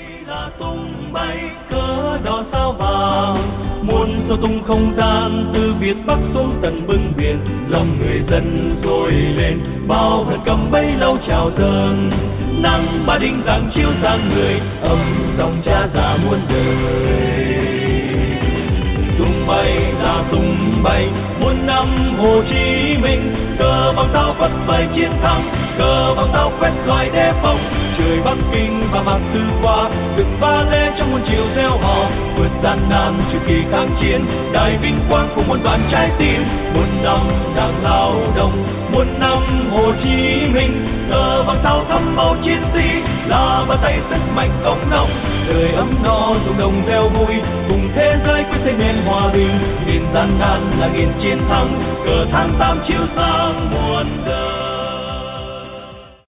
là tung bay cờ đỏ sao vàng, muôn sao tung không gian từ Việt Bắc xuống tận bưng biển, lòng người dân sôi lên bao hận cầm bấy lâu chào dâng. Nắng Ba Đinh rạng chiếu sáng người, âm dòng cha già muôn đời. Tung bay là tung bay muôn năm Hồ Chí Minh, cờ bằng sao phất phới chiến thắng, cờ bằng sao quét loài đế phong. Trời Bắc Kinh và Mạc Tư qua từng ba lê trong muôn chiều reo hò, vượt gian nan trừ kỳ kháng chiến, đại vinh quang của muôn vạn trái tim. Muôn năm đang lao động, muôn năm Hồ Chí Minh, cờ bằng sao thắm máu chiến sĩ, là bàn tay sức mạnh công nông. Đời ấm no ruộng đồng reo vui, cùng thế giới quyết xây nên hòa bình. Nghìn gian nan là nghìn chiến thắng, cờ tháng 8 chiếu sáng muôn đời.